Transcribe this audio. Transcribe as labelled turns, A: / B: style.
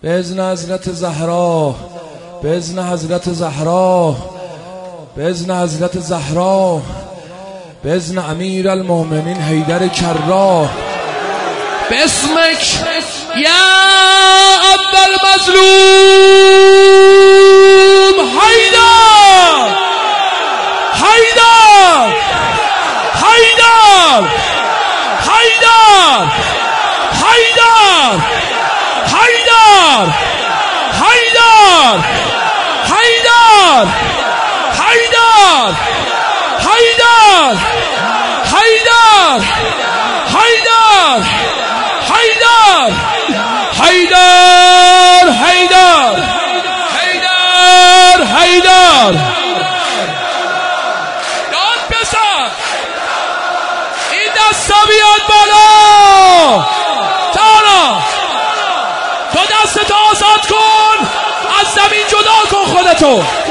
A: بإذن حضرت زهرا، بإذن حضرت زهرا، بإذن حضرت زهرا، بإذن امیر المؤمنین حیدر کرار، باسمک یا اول مظلوم حیدر، حیدر، حیدر، حیدر، حیدر، حیدر، حیدر، حیدر، حیدر، حیدر، حیدر، حیدر، حیدر، حیدر، حیدر، حیدر، حیدر. داد بزن، این دستا بیاد بالا. تانا تو دستتو آزاد کن، از زمین جدا کن خودتو.